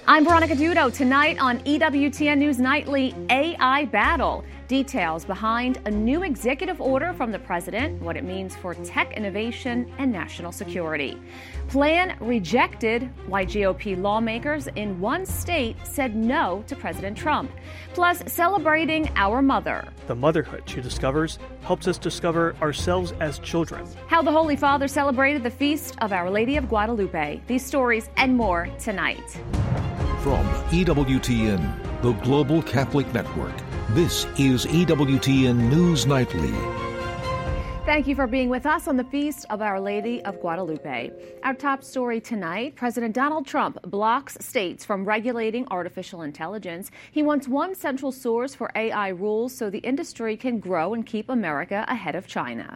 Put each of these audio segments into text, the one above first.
I'm Veronica Dudo. Tonight on EWTN News Nightly, AI battle. Details behind a new executive order from the president, what it means for tech innovation and national security. Plan rejected, why GOP lawmakers in one state said no to President Trump. Plus, celebrating our mother. The motherhood she discovers helps us discover ourselves as children. How the Holy Father celebrated the feast of Our Lady of Guadalupe. These stories and more tonight. From EWTN, the Global Catholic Network, this is EWTN News Nightly. Thank you for being with us on the Feast of Our Lady of Guadalupe. Our top story tonight, President Donald Trump blocks states from regulating artificial intelligence. He wants one central source for AI rules so the industry can grow and keep America ahead of China.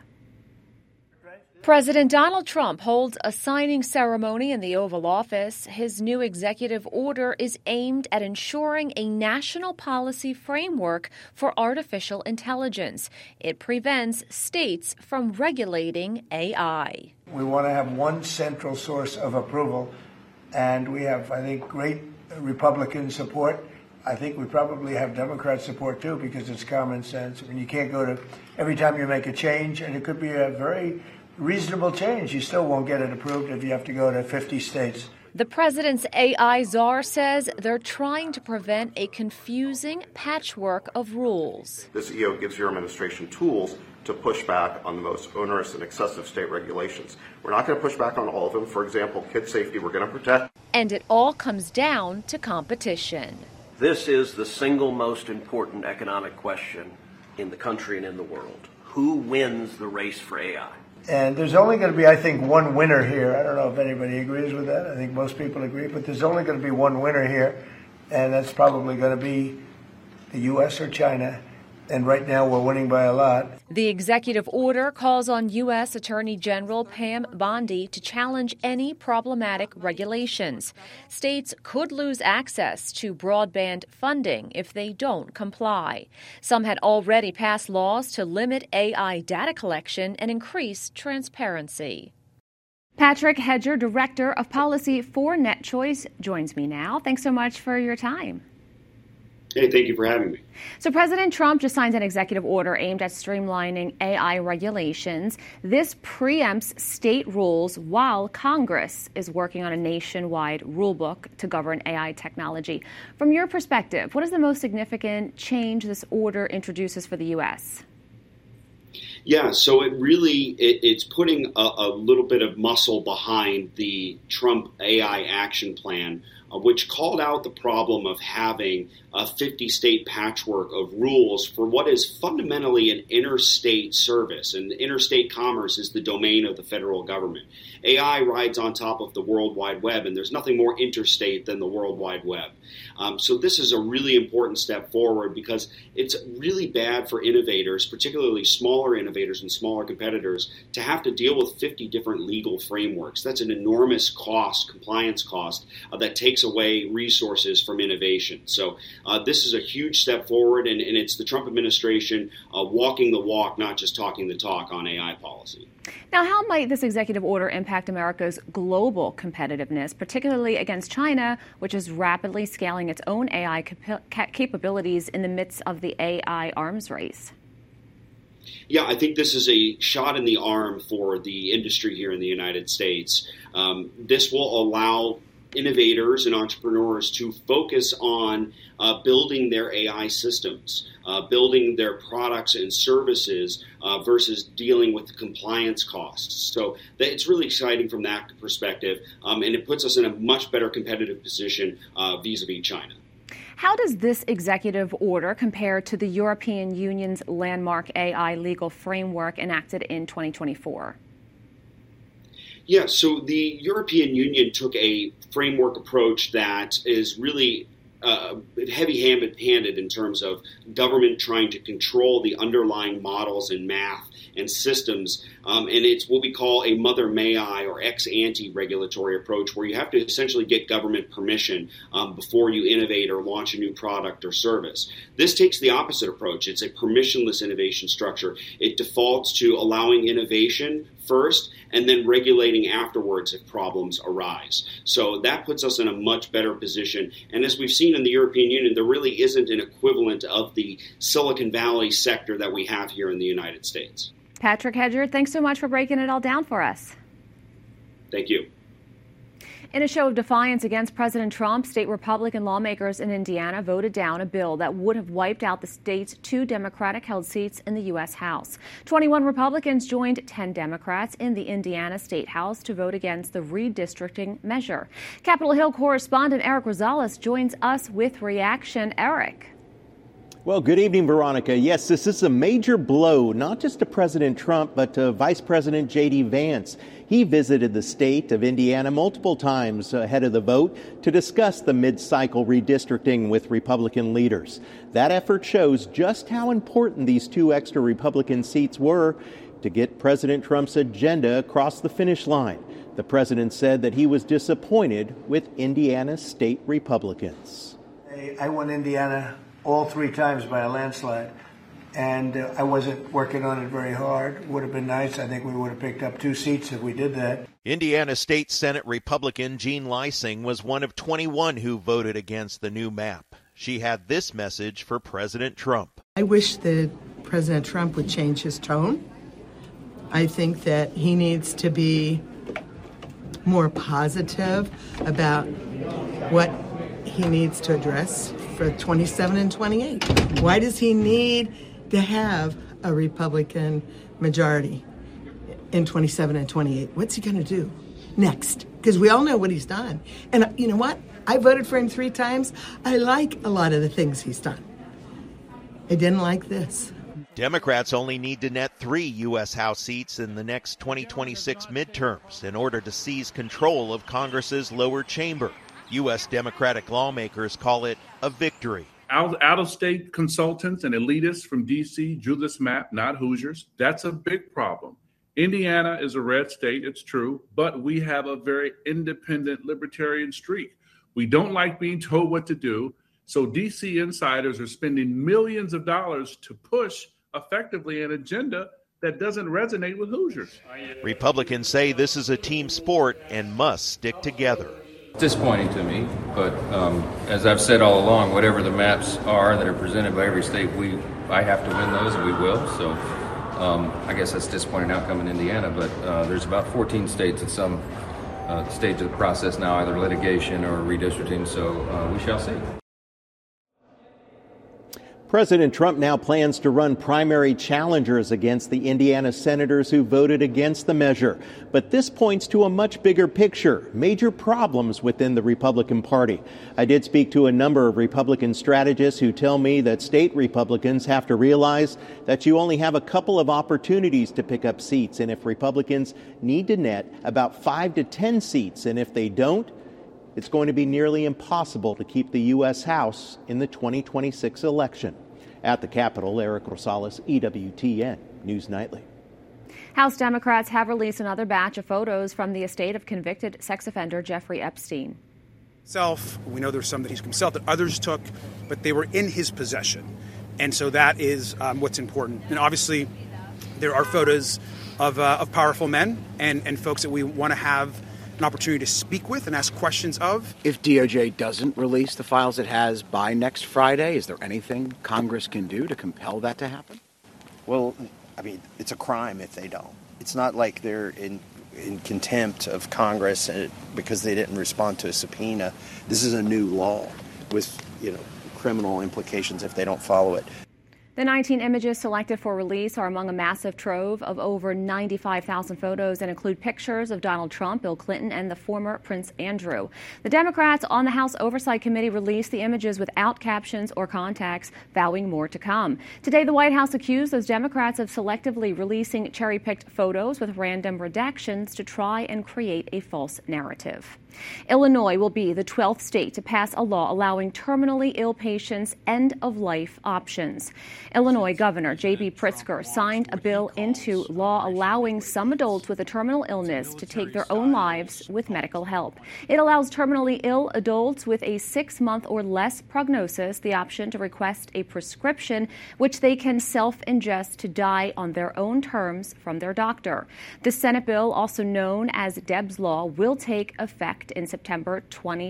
President Donald Trump holds a signing ceremony in the Oval Office. His new executive order is aimed at ensuring a national policy framework for artificial intelligence. It prevents states from regulating AI. We want to have one central source of approval, and we have, I think, great Republican support. I think we probably have Democrat support, too, because it's common sense. I mean, you can't go to every time you make a change, and it could be a very reasonable change. You still won't get it approved if you have to go to 50 states. The president's AI czar says they're trying to prevent a confusing patchwork of rules. This EO gives your administration tools to push back on the most onerous and excessive state regulations. We're not going to push back on all of them. For example, kid safety, we're going to protect. And it all comes down to competition. This is the single most important economic question in the country and in the world. Who wins the race for AI? And there's only going to be, I think, one winner here. I don't know if anybody agrees with that. I think most people agree. But there's only going to be one winner here, and that's probably going to be the U.S. or China. And right now we're winning by a lot. The executive order calls on U.S. Attorney General Pam Bondi to challenge any problematic regulations. States could lose access to broadband funding if they don't comply. Some had already passed laws to limit AI data collection and increase transparency. Patrick Hedger, Director of Policy for NetChoice, joins me now. Thanks so much for your time. Hey, thank you for having me. So President Trump just signed an executive order aimed at streamlining AI regulations. This preempts state rules while Congress is working on a nationwide rulebook to govern AI technology. From your perspective, what is the most significant change this order introduces for the U.S.? Yeah, so it's putting a little bit of muscle behind the Trump AI action plan, which called out the problem of having a 50-state patchwork of rules for what is fundamentally an interstate service. And interstate commerce is the domain of the federal government. AI rides on top of the World Wide Web, and there's nothing more interstate than the World Wide Web. So this is a really important step forward because it's really bad for innovators, particularly smaller innovators and smaller competitors, to have to deal with 50 different legal frameworks. That's an enormous cost, compliance cost, that takes away resources from innovation. So this is a huge step forward, and it's the Trump administration walking the walk, not just talking the talk on AI policy. Now, how might this executive order impact America's global competitiveness, particularly against China, which is rapidly scaling its own AI capabilities in the midst of the AI arms race? Yeah, I think this is a shot in the arm for the industry here in the United States. This will allow innovators and entrepreneurs to focus on building their AI systems, building their products and services versus dealing with the compliance costs. So it's really exciting from that perspective, and it puts us in a much better competitive position vis-a-vis China. How does this executive order compare to the European Union's landmark AI legal framework enacted in 2024? Yeah, so the European Union took a framework approach that is really heavy-handed in terms of government trying to control the underlying models and math and systems, and it's what we call a mother may I or ex-ante regulatory approach, where you have to essentially get government permission before you innovate or launch a new product or service. This takes the opposite approach. It's a permissionless innovation structure. It defaults to allowing innovation first and then regulating afterwards if problems arise. So that puts us in a much better position. And as we've seen in the European Union, there really isn't an equivalent of the Silicon Valley sector that we have here in the United States. Patrick Hedger, thanks so much for breaking it all down for us. Thank you. In a show of defiance against President Trump, state Republican lawmakers in Indiana voted down a bill that would have wiped out the state's 2 Democratic-held seats in the U.S. House. 21 Republicans joined 10 Democrats in the Indiana State House to vote against the redistricting measure. Capitol Hill correspondent Eric Rosales joins us with reaction. Eric. Well, good evening, Veronica. Yes, this is a major blow, not just to President Trump, but to Vice President J.D. Vance. He visited the state of Indiana multiple times ahead of the vote to discuss the mid-cycle redistricting with Republican leaders. That effort shows just how important these 2 extra Republican seats were to get President Trump's agenda across the finish line. The president said that he was disappointed with Indiana state Republicans. I won Indiana all 3 times by a landslide. And I wasn't working on it very hard. Would have been nice. I think we would have picked up 2 seats if we did that. Indiana State Senate Republican Jean Lysing was one of 21 who voted against the new map. She had this message for President Trump. I wish that President Trump would change his tone. I think that he needs to be more positive about what he needs to address for 27 and 28. Why does he need to have a Republican majority in 27 and 28? What's he going to do next? Because we all know what he's done. And you know what? I voted for him 3 times. I like a lot of the things he's done. I didn't like this. Democrats only need to net 3 U.S. House seats in the next 2026 midterms in order to seize control of Congress's lower chamber. U.S. Democratic lawmakers call it a victory. Out-of-state consultants and elitists from D.C. drew this map, not Hoosiers. That's a big problem. Indiana is a red state, it's true, but we have a very independent libertarian streak. We don't like being told what to do, so D.C. insiders are spending millions of dollars to push effectively an agenda that doesn't resonate with Hoosiers. Republicans say this is a team sport and must stick together. Disappointing to me, but as I've said all along, whatever the maps are that are presented by every state, I have to win those, and we will. So I guess that's a disappointing outcome in Indiana, but there's about 14 states at some stage of the process now, either litigation or redistricting, so we shall see. President Trump now plans to run primary challengers against the Indiana senators who voted against the measure. But this points to a much bigger picture, major problems within the Republican Party. I did speak to a number of Republican strategists who tell me that state Republicans have to realize that you only have a couple of opportunities to pick up seats. And if Republicans need to net about 5 to 10 seats, and if they don't, it's going to be nearly impossible to keep the U.S. House in the 2026 election. At the Capitol, Eric Rosales, EWTN News Nightly. House Democrats have released another batch of photos from the estate of convicted sex offender Jeffrey Epstein. We know there's some that he's himself that others took, but they were in his possession. And so that is what's important. And obviously, there are photos of powerful men and folks that we want to have an opportunity to speak with and ask questions of. If DOJ doesn't release the files it has by next Friday, is there anything Congress can do to compel that to happen? Well, I mean, it's a crime if they don't. It's not like they're in contempt of Congress because they didn't respond to a subpoena. This is a new law with, criminal implications if they don't follow it. The 19 images selected for release are among a massive trove of over 95,000 photos and include pictures of Donald Trump, Bill Clinton, and the former Prince Andrew. The Democrats on the House Oversight Committee released the images without captions or contacts, vowing more to come. Today, the White House accused those Democrats of selectively releasing cherry-picked photos with random redactions to try and create a false narrative. Illinois will be the 12th state to pass a law allowing terminally ill patients end-of-life options. Illinois Governor J.B. Pritzker signed a bill into law allowing some adults with a terminal illness to take their own lives with medical help. It allows terminally ill adults with a 6-month or less prognosis the option to request a prescription which they can self-ingest to die on their own terms from their doctor. The Senate bill, also known as Debs Law, will take effect in September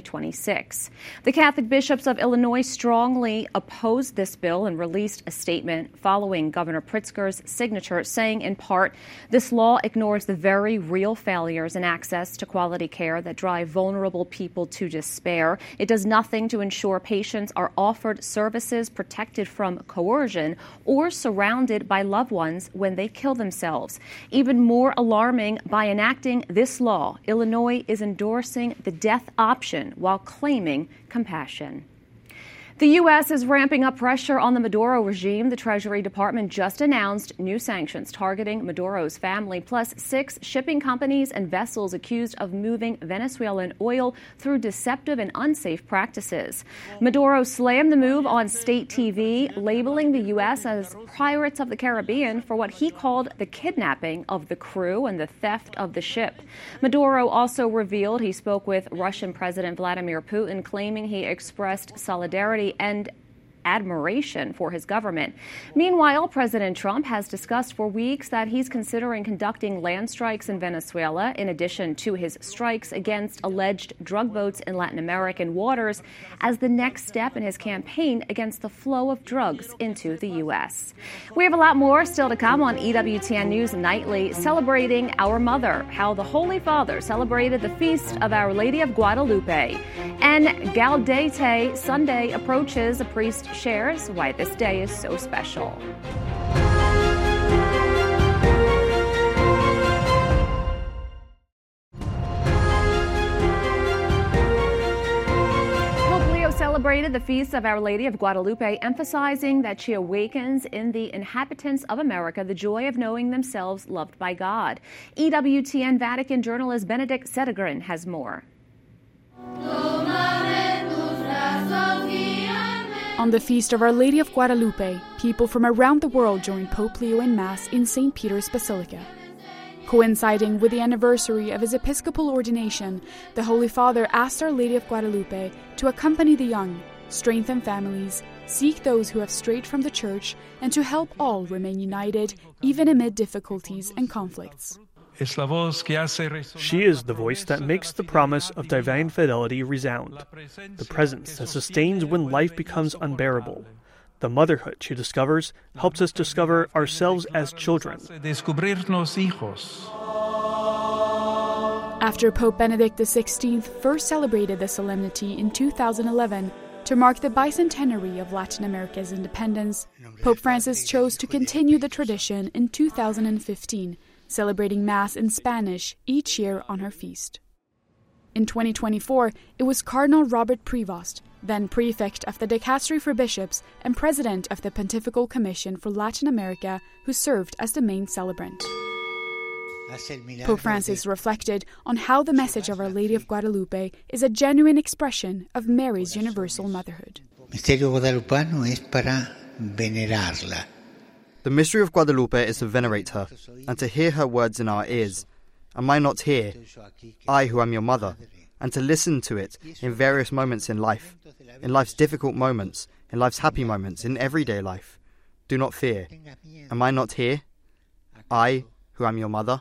2026. The Catholic bishops of Illinois strongly opposed this bill and released a statement following Governor Pritzker's signature, saying in part, this law ignores the very real failures in access to quality care that drive vulnerable people to despair. It does nothing to ensure patients are offered services protected from coercion or surrounded by loved ones when they kill themselves. Even more alarming, by enacting this law, Illinois is endorsing the death option while claiming compassion. The U.S. is ramping up pressure on the Maduro regime. The Treasury Department just announced new sanctions targeting Maduro's family, plus 6 shipping companies and vessels accused of moving Venezuelan oil through deceptive and unsafe practices. Maduro slammed the move on state TV, labeling the U.S. as pirates of the Caribbean for what he called the kidnapping of the crew and the theft of the ship. Maduro also revealed he spoke with Russian President Vladimir Putin, claiming he expressed solidarity and admiration for his government. Meanwhile, President Trump has discussed for weeks that he's considering conducting land strikes in Venezuela, in addition to his strikes against alleged drug boats in Latin American waters, as the next step in his campaign against the flow of drugs into the U.S. We have a lot more still to come on EWTN News Nightly, celebrating our mother, how the Holy Father celebrated the feast of Our Lady of Guadalupe. And Gaudete Sunday approaches. A priest shares why this day is so special. Pope Leo celebrated the feast of Our Lady of Guadalupe, emphasizing that she awakens in the inhabitants of America the joy of knowing themselves loved by God. EWTN Vatican journalist Benedict Sedegren has more. On the feast of Our Lady of Guadalupe, people from around the world joined Pope Leo in Mass in St. Peter's Basilica. Coinciding with the anniversary of his episcopal ordination, the Holy Father asked Our Lady of Guadalupe to accompany the young, strengthen families, seek those who have strayed from the Church, and to help all remain united, even amid difficulties and conflicts. She is the voice that makes the promise of divine fidelity resound, the presence that sustains when life becomes unbearable. The motherhood she discovers helps us discover ourselves as children. After Pope Benedict XVI first celebrated the solemnity in 2011 to mark the bicentenary of Latin America's independence, Pope Francis chose to continue the tradition in 2015, celebrating Mass in Spanish each year on her feast. In 2024, it was Cardinal Robert Prevost, then prefect of the Dicastery for Bishops and president of the Pontifical Commission for Latin America, who served as the main celebrant. Pope Francis reflected on how the message of Our Lady of Guadalupe is a genuine expression of Mary's universal motherhood. The mystery of Guadalupe is to venerate her, and to hear her words in our ears. Am I not here, I who am your mother, and to listen to it in various moments in life's difficult moments, in life's happy moments, in everyday life. Do not fear. Am I not here, I who am your mother?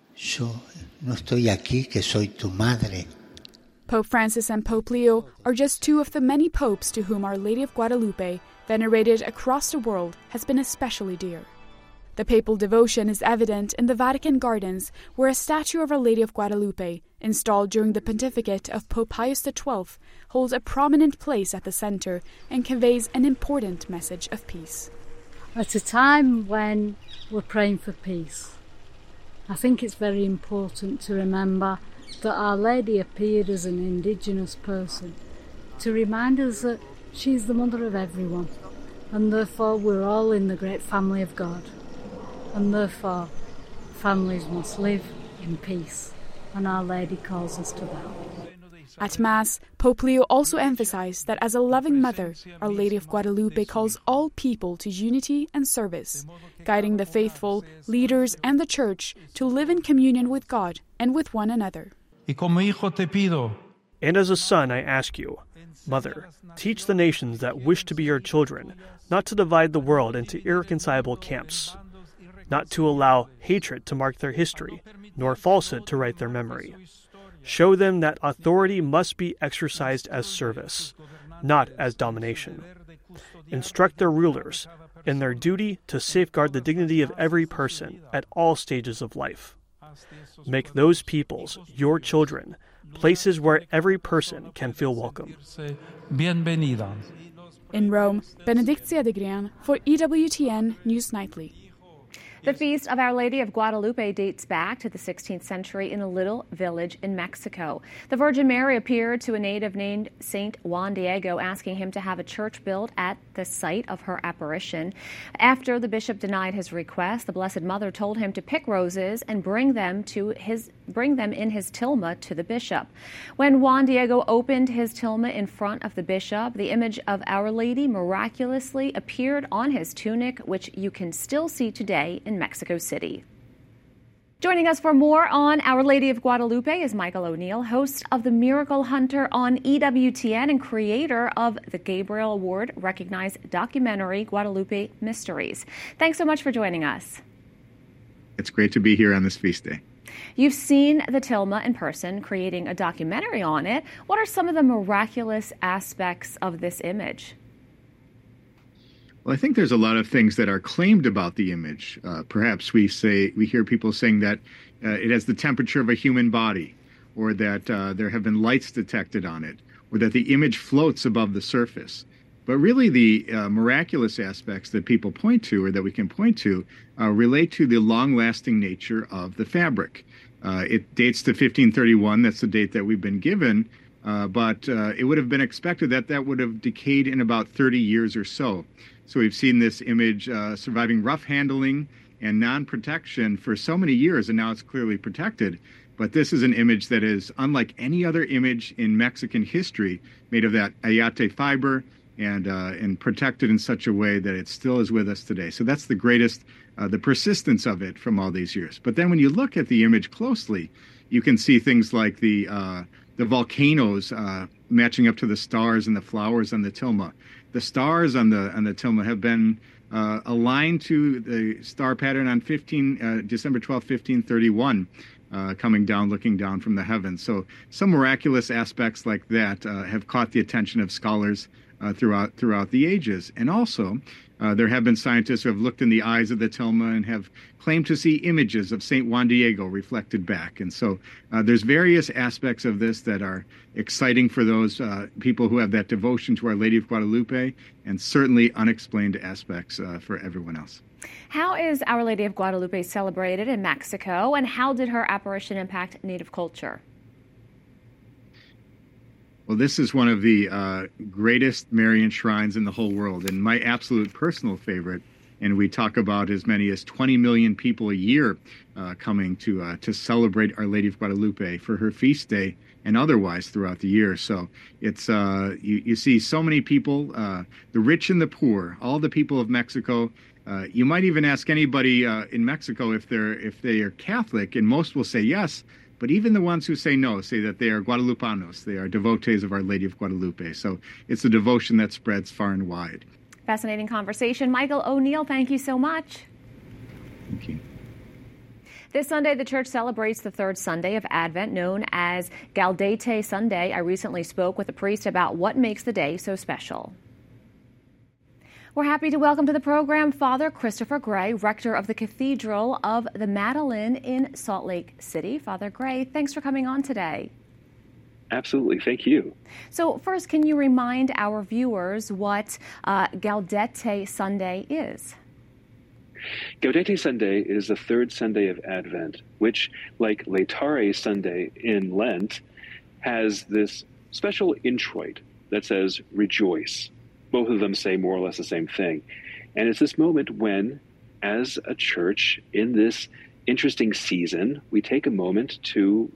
Pope Francis and Pope Leo are just two of the many popes to whom Our Lady of Guadalupe, venerated across the world, has been especially dear. The papal devotion is evident in the Vatican Gardens, where a statue of Our Lady of Guadalupe, installed during the pontificate of Pope Pius XII, holds a prominent place at the center and conveys an important message of peace. At a time when we're praying for peace, I think it's very important to remember that Our Lady appeared as an indigenous person, to remind us that she's the mother of everyone, and therefore we're all in the great family of God, and therefore families must live in peace, and Our Lady calls us to that. At Mass, Pope Leo also emphasized that as a loving mother, Our Lady of Guadalupe calls all people to unity and service, guiding the faithful, leaders, and the Church to live in communion with God and with one another. And as a son, I ask you, Mother, teach the nations that wish to be your children not to divide the world into irreconcilable camps, not to allow hatred to mark their history, nor falsehood to write their memory. Show them that authority must be exercised as service, not as domination. Instruct their rulers in their duty to safeguard the dignity of every person at all stages of life. Make those peoples, your children, places where every person can feel welcome. In Rome, Benedictia de Grian for EWTN News Nightly. The Feast of Our Lady of Guadalupe dates back to the 16th century in a little village in Mexico. The Virgin Mary appeared to a native named Saint Juan Diego, asking him to have a church built at the site of her apparition. After the bishop denied his request, the Blessed Mother told him to pick roses and bring them in his tilma to the bishop. When Juan Diego opened his tilma in front of the bishop, the image of Our Lady miraculously appeared on his tunic, which you can still see today in Mexico City. Joining us for more on Our Lady of Guadalupe is Michael O'Neill, host of The Miracle Hunter on EWTN and creator of the Gabriel Award-recognized documentary Guadalupe Mysteries. Thanks so much for joining us. It's great to be here on this feast day. You've seen the tilma in person, creating a documentary on it. What are some of the miraculous aspects of this image? Well, I think there's a lot of things that are claimed about the image. Perhaps we hear people saying that it has the temperature of a human body, or that there have been lights detected on it, or that the image floats above the surface. But really the miraculous aspects that people point to, or that we can point to, relate to the long-lasting nature of the fabric. It dates to 1531. That's the date that we've been given. But it would have been expected that that would have decayed in about 30 years or so. So we've seen this image surviving rough handling and non-protection for so many years, and now it's clearly protected. But this is an image that is unlike any other image in Mexican history, made of that ayate fiber and protected in such a way that it still is with us today. So that's the greatest, the persistence of it from all these years. But then when you look at the image closely, you can see things like the volcanoes matching up to the stars and the flowers on the tilma. The stars on the tilma have been aligned to the star pattern on December 12, 1531, coming down, looking down from the heavens. So some miraculous aspects like that have caught the attention of scholars throughout the ages. And also, there have been scientists who have looked in the eyes of the tilma and have claimed to see images of St. Juan Diego reflected back. And so there's various aspects of this that are exciting for those people who have that devotion to Our Lady of Guadalupe, and certainly unexplained aspects for everyone else. How is Our Lady of Guadalupe celebrated in Mexico, and how did her apparition impact Native culture? Well, this is one of the greatest Marian shrines in the whole world, and my absolute personal favorite. And we talk about as many as 20 million people a year coming to celebrate Our Lady of Guadalupe for her feast day and otherwise throughout the year. So it's you see so many people, the rich and the poor, all the people of Mexico. You might even ask anybody in Mexico if they are Catholic, and most will say yes. But even the ones who say no say that they are Guadalupanos. They are devotees of Our Lady of Guadalupe. So it's a devotion that spreads far and wide. Fascinating conversation. Michael O'Neill, thank you so much. Thank you. This Sunday, the church celebrates the third Sunday of Advent, known as Gaudete Sunday. I recently spoke with a priest about what makes the day so special. We're happy to welcome to the program Father Christopher Gray, rector of the Cathedral of the Madeleine in Salt Lake City. Father Gray, thanks for coming on today. Absolutely. Thank you. So first, can you remind our viewers what Gaudete Sunday is? Gaudete Sunday is the third Sunday of Advent, which, like Laetare Sunday in Lent, has this special introit that says, rejoice. Both of them say more or less the same thing. And it's this moment when, as a church, in this interesting season, we take a moment to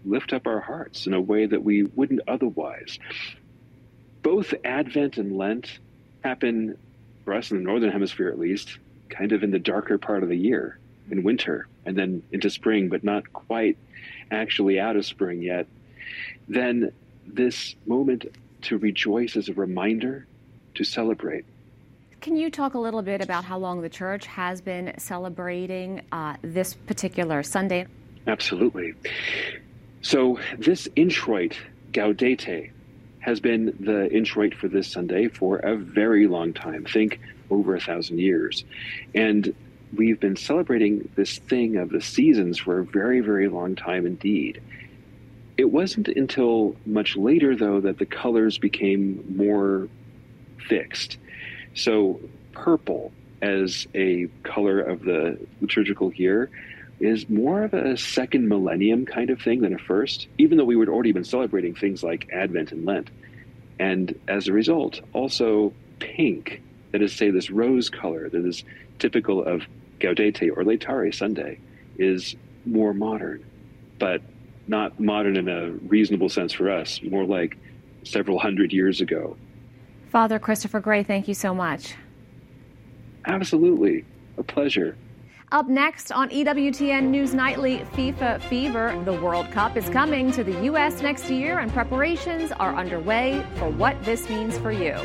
lift up our hearts in a way that we wouldn't otherwise. Both Advent and Lent happen, for us in the Northern Hemisphere at least, kind of in the darker part of the year, in winter, and then into spring, but not quite actually out of spring yet. Then this moment to rejoice is a reminder to celebrate. Can you talk a little bit about how long the church has been celebrating this particular Sunday? Absolutely. So this introit, Gaudete, has been the introit for this Sunday for a very long time. Think over 1,000 years. And we've been celebrating this thing of the seasons for a very, very long time indeed. It wasn't until much later, though, that the colors became more fixed. So purple as a color of the liturgical year is more of a second millennium kind of thing than a first, even though we would already been celebrating things like Advent and Lent. And as a result, also pink, that is, say, this rose color that is typical of Gaudete or Laetare Sunday, is more modern, but not modern in a reasonable sense for us, more like several hundred years ago. Father Christopher Gray, thank you so much. Absolutely. A pleasure. Up next on EWTN News Nightly, FIFA Fever. The World Cup is coming to the U.S. next year, and preparations are underway for what this means for you.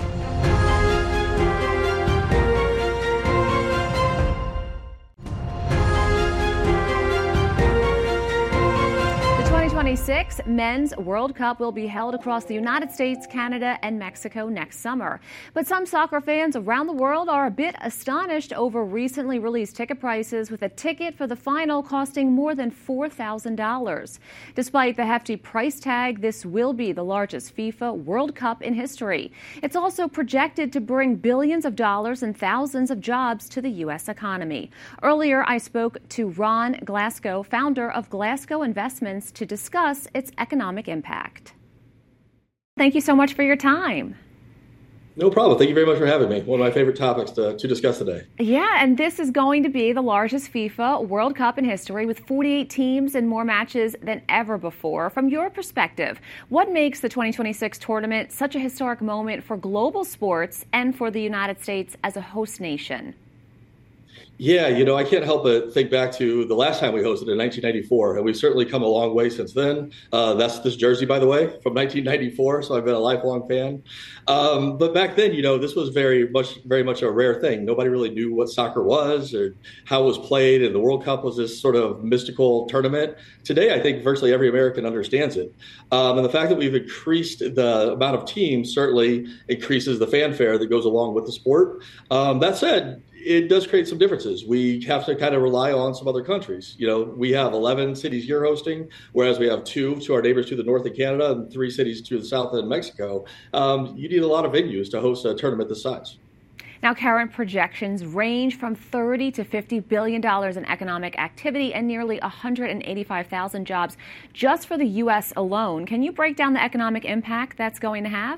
The 2026 Men's World Cup will be held across the United States, Canada, and Mexico next summer. But some soccer fans around the world are a bit astonished over recently released ticket prices, with a ticket for the final costing more than $4,000. Despite the hefty price tag, this will be the largest FIFA World Cup in history. It's also projected to bring billions of dollars and thousands of jobs to the U.S. economy. Earlier, I spoke to Ron Glasgow, founder of Glasgow Investments, to discuss its economic impact. Thank you so much for your time. No problem. Thank you very much for having me. One of my favorite topics to discuss today. Yeah, and this is going to be the largest FIFA World Cup in history, with 48 teams and more matches than ever before. From your perspective, what makes the 2026 tournament such a historic moment for global sports and for the United States as a host nation? Yeah, I can't help but think back to the last time we hosted in 1994, and we've certainly come a long way since then. That's this jersey, by the way, from 1994, so I've been a lifelong fan. But back then, this was very much a rare thing. Nobody really knew what soccer was or how it was played, and the World Cup was this sort of mystical tournament. Today, I think virtually every American understands it. And the fact that we've increased the amount of teams certainly increases the fanfare that goes along with the sport. That said, it does create some differences. We have to kind of rely on some other countries. We have 11 cities you're hosting, whereas we have 2 to our neighbors to the north in Canada and 3 cities to the south in Mexico. You need a lot of venues to host a tournament this size. Now, current projections range from $30 to $50 billion in economic activity and nearly 185,000 jobs just for the U.S. alone. Can you break down the economic impact that's going to have?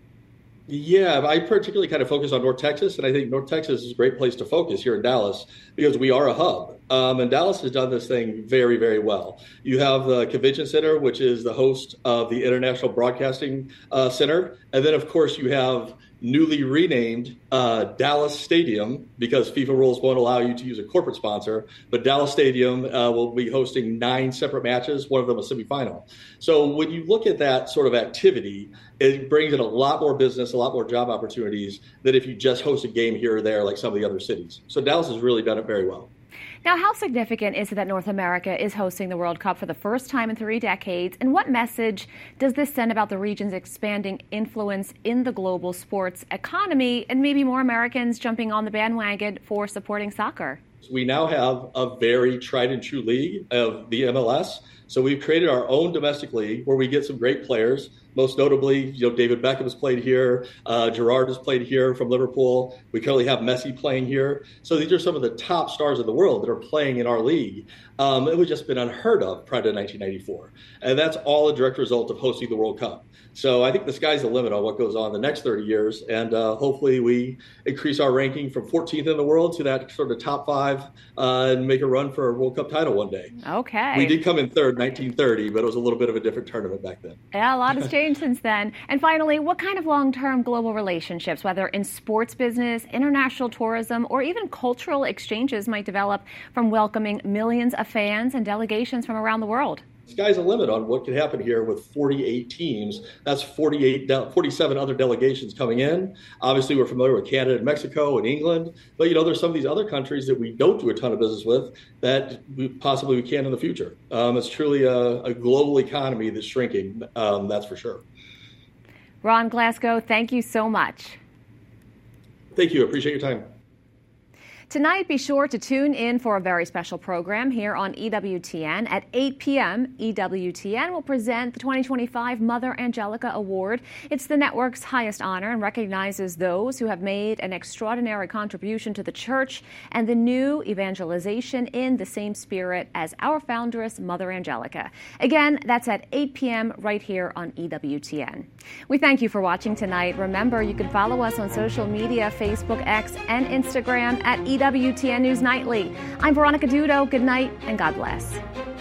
Yeah, I particularly kind of focus on North Texas, and I think North Texas is a great place to focus here in Dallas because we are a hub. And Dallas has done this thing very, very well. You have the Convention Center, which is the host of the International Broadcasting Center. And then, of course, you have newly renamed Dallas Stadium, because FIFA rules won't allow you to use a corporate sponsor. But Dallas Stadium will be hosting 9 separate matches, one of them a semifinal. So when you look at that sort of activity, it brings in a lot more business, a lot more job opportunities than if you just host a game here or there like some of the other cities. So Dallas has really done it very well. Now, how significant is it that North America is hosting the World Cup for the first time in 3 decades? And what message does this send about the region's expanding influence in the global sports economy and maybe more Americans jumping on the bandwagon for supporting soccer? We now have a very tried and true league of the MLS. So we've created our own domestic league where we get some great players. Most notably, David Beckham has played here. Gerrard has played here from Liverpool. We currently have Messi playing here. So these are some of the top stars of the world that are playing in our league. It was just been unheard of prior to 1994. And that's all a direct result of hosting the World Cup. So I think the sky's the limit on what goes on the next 30 years. And hopefully we increase our ranking from 14th in the world to that sort of top 5 and make a run for a World Cup title one day. Okay. We did come in 3rd 1930, but it was a little bit of a different tournament back then. Yeah, a lot has changed since then. And finally, what kind of long-term global relationships, whether in sports business, international tourism, or even cultural exchanges might develop from welcoming millions of fans and delegations from around the world? Sky's the limit on what could happen here with 48 teams. That's 47 other delegations coming in. Obviously, we're familiar with Canada and Mexico and England, but there's some of these other countries that we don't do a ton of business with that we can in the future. It's truly a global economy that's shrinking, that's for sure. Ron Glasgow, thank you so much. Thank you. I appreciate your time. Tonight, be sure to tune in for a very special program here on EWTN. At 8 p.m., EWTN will present the 2025 Mother Angelica Award. It's the network's highest honor and recognizes those who have made an extraordinary contribution to the church and the new evangelization in the same spirit as our foundress, Mother Angelica. Again, that's at 8 p.m. right here on EWTN. We thank you for watching tonight. Remember, you can follow us on social media, Facebook, X, and Instagram at EWTN News Nightly. I'm Veronica Dudo. Good night and God bless.